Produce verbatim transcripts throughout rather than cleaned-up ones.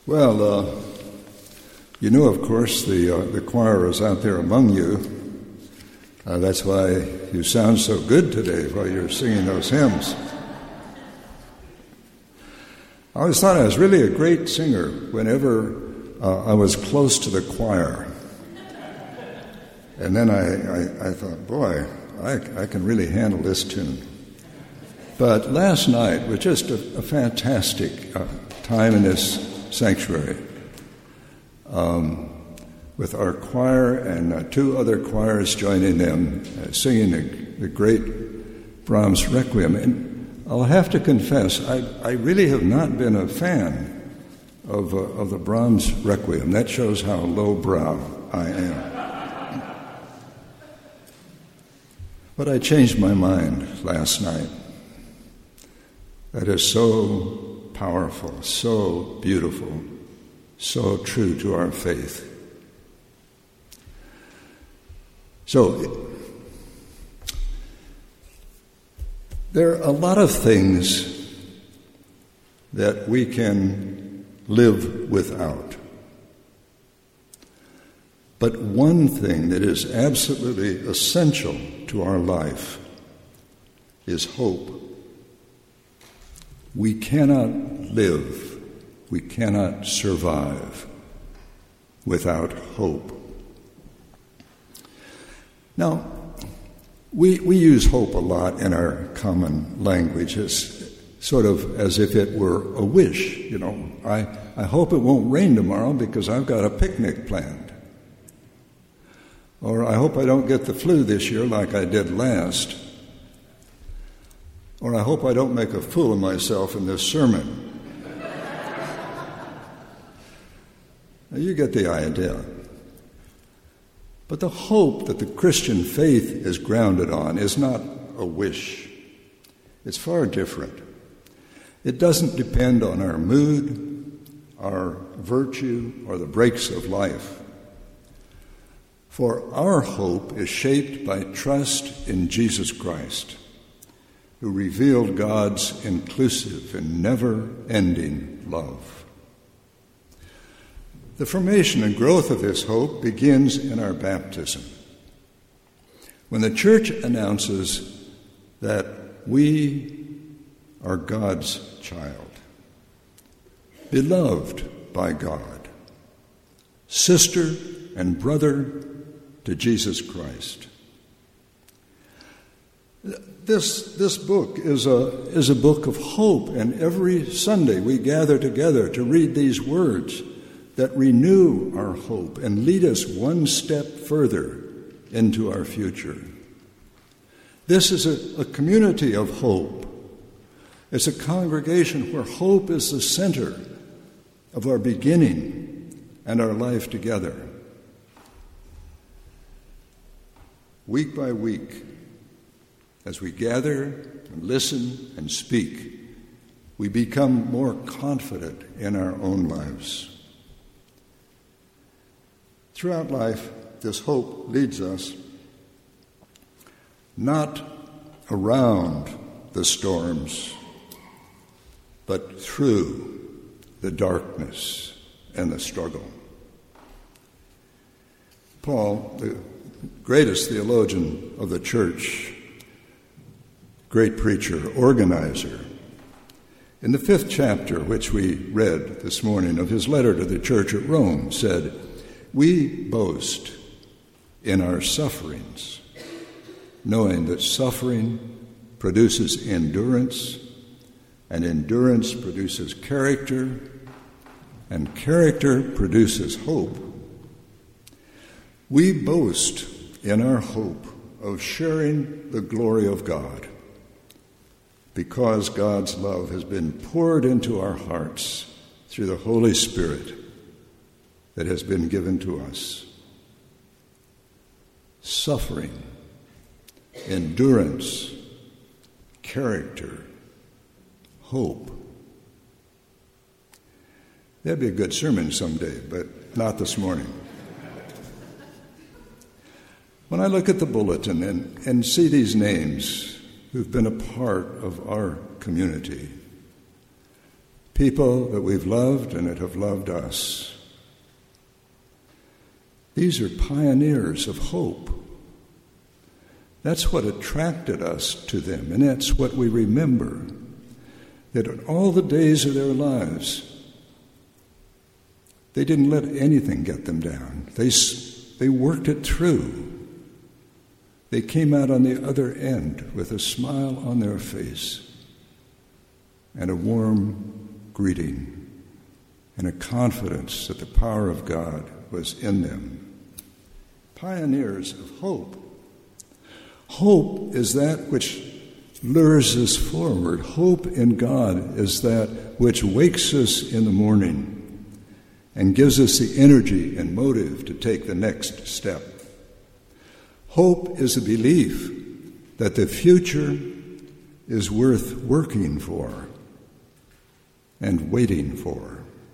Well, uh, you know, of course, the uh, the choir is out there among you. Uh, that's why you sound so good today while you're singing those hymns. I always thought I was really a great singer whenever uh, I was close to the choir. And then I, I, I thought, boy, I, I can really handle this tune. But last night was just a, a fantastic uh, time in this sanctuary um, with our choir and uh, two other choirs joining them, uh, singing the, the great Brahms Requiem. And I'll have to confess, I, I really have not been a fan of, uh, of the Brahms Requiem. That shows how lowbrow I am. But I changed my mind last night. That is so powerful, so beautiful, so true to our faith. So, there are a lot of things that we can live without. But one thing that is absolutely essential to our life is hope. We cannot live, we cannot survive without hope. Now, we we use hope a lot in our common language, as sort of as if it were a wish. You know, I, I hope it won't rain tomorrow because I've got a picnic planned. Or I hope I don't get the flu this year like I did last. Or I hope I don't make a fool of myself in this sermon. Now, you get the idea. But the hope that the Christian faith is grounded on is not a wish. It's far different. It doesn't depend on our mood, our virtue, or the breaks of life. For our hope is shaped by trust in Jesus Christ, who revealed God's inclusive and never-ending love. The formation and growth of this hope begins in our baptism, when the church announces that we are God's child, beloved by God, sister and brother to Jesus Christ. This this book is a is a book of hope, and every Sunday we gather together to read these words that renew our hope and lead us one step further into our future. This is a, a community of hope. It's a congregation where hope is the center of our beginning and our life together. Week by week, as we gather and listen and speak, we become more confident in our own lives. Throughout life, this hope leads us not around the storms, but through the darkness and the struggle. Paul, the greatest theologian of the church, great preacher, organizer, in the fifth chapter, which we read this morning of his letter to the church at Rome, said, "We boast in our sufferings, knowing that suffering produces endurance, and endurance produces character, and character produces hope. We boast in our hope of sharing the glory of God, because God's love has been poured into our hearts through the Holy Spirit that has been given to us." Suffering, endurance, character, hope. That'd be a good sermon someday, but not this morning. When I look at the bulletin and, and see these names who've been a part of our community, people that we've loved and that have loved us. These are pioneers of hope. That's what attracted us to them, and that's what we remember, that in all the days of their lives, they didn't let anything get them down. They, they worked it through. They came out on the other end with a smile on their face and a warm greeting and a confidence that the power of God was in them. Pioneers of hope. Hope is that which lures us forward. Hope in God is that which wakes us in the morning and gives us the energy and motive to take the next step. Hope is a belief that the future is worth working for and waiting for.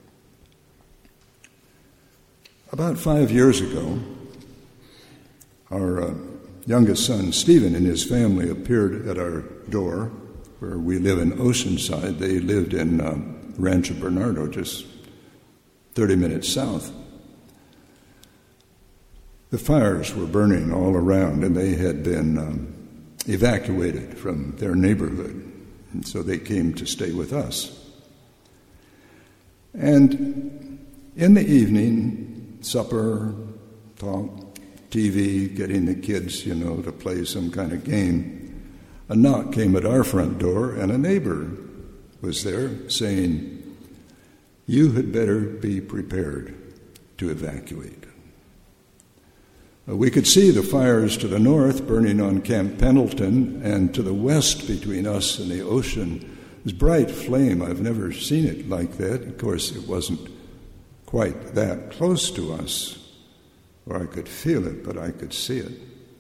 About five years ago, our uh, youngest son, Stephen, and his family appeared at our door where we live in Oceanside. They lived in uh, Rancho Bernardo, just thirty minutes south. The fires were burning all around, and they had been um, evacuated from their neighborhood, and so they came to stay with us. And in the evening, supper, talk, T V, getting the kids, you know, to play some kind of game, a knock came at our front door, and a neighbor was there saying, "You had better be prepared to evacuate." We could see the fires to the north burning on Camp Pendleton, and to the west between us and the ocean was bright flame. I've never seen it like that. Of course, it wasn't quite that close to us where I could feel it, but I could see it.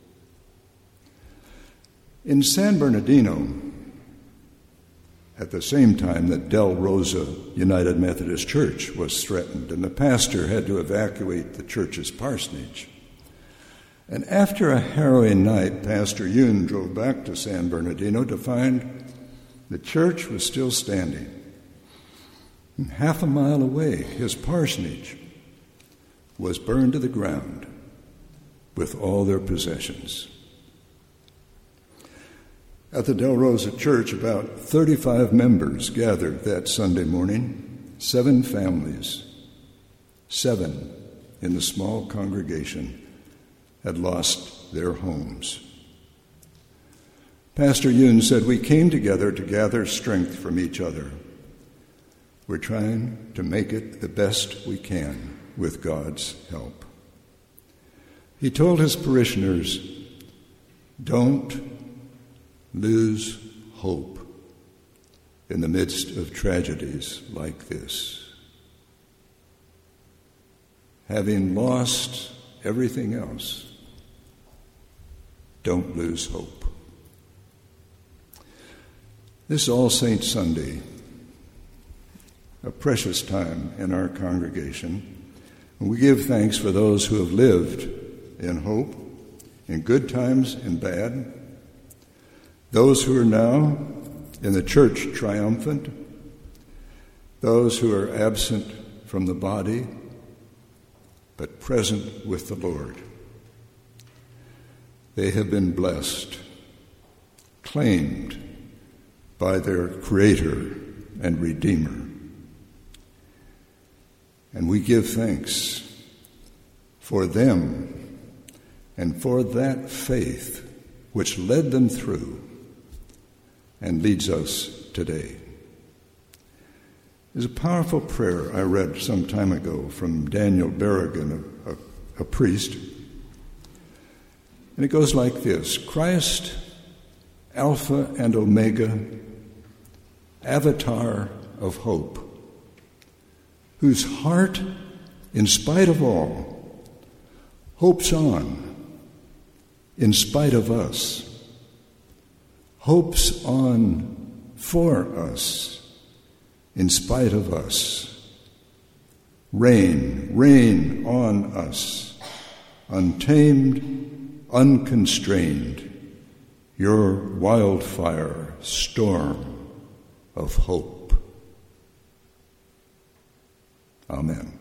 In San Bernardino, at the same time that Del Rosa United Methodist Church was threatened, and the pastor had to evacuate the church's parsonage. And after a harrowing night, Pastor Yoon drove back to San Bernardino to find the church was still standing. And half a mile away, his parsonage was burned to the ground with all their possessions. At the Del Rosa Church, about thirty-five members gathered that Sunday morning, seven families, seven in the small congregation had lost their homes. Pastor Yoon said, "We came together to gather strength from each other. We're trying to make it the best we can with God's help." He told his parishioners, "Don't lose hope in the midst of tragedies like this. Having lost everything else, don't lose hope." This All Saints Sunday, a precious time in our congregation, and we give thanks for those who have lived in hope, in good times and bad, those who are now in the church triumphant, those who are absent from the body, but present with the Lord. They have been blessed, claimed by their Creator and Redeemer. And we give thanks for them and for that faith which led them through and leads us today. There's a powerful prayer I read some time ago from Daniel Berrigan, a, a, a priest. And it goes like this: Christ, Alpha and Omega, avatar of hope, whose heart, in spite of all, hopes on in spite of us, hopes on for us in spite of us. Rain, rain on us, untamed, unconstrained, your wildfire storm of hope. Amen.